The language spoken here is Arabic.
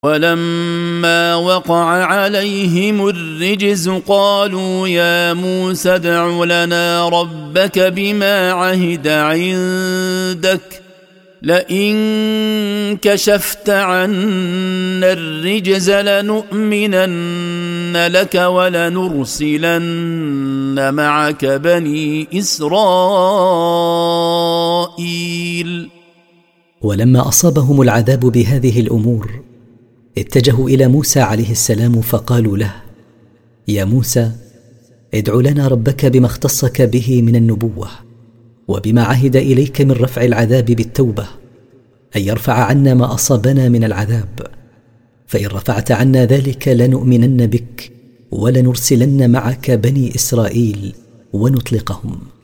ولما وقع عليهم الرجز قالوا يا موسى ادع لنا ربك بما عهد عندك لئن كشفت عنا الرجز لنؤمنن لك ولنرسلن معك بني إسرائيل. ولما أصابهم العذاب بهذه الأمور اتجهوا إلى موسى عليه السلام فقالوا له يا موسى ادع لنا ربك بما اختصك به من النبوة وبما عهد إليك من رفع العذاب بالتوبة، أن يرفع عنا ما أصابنا من العذاب، فإن رفعت عنا ذلك لنؤمنن بك ولنرسلن معك بني إسرائيل ونطلقهم.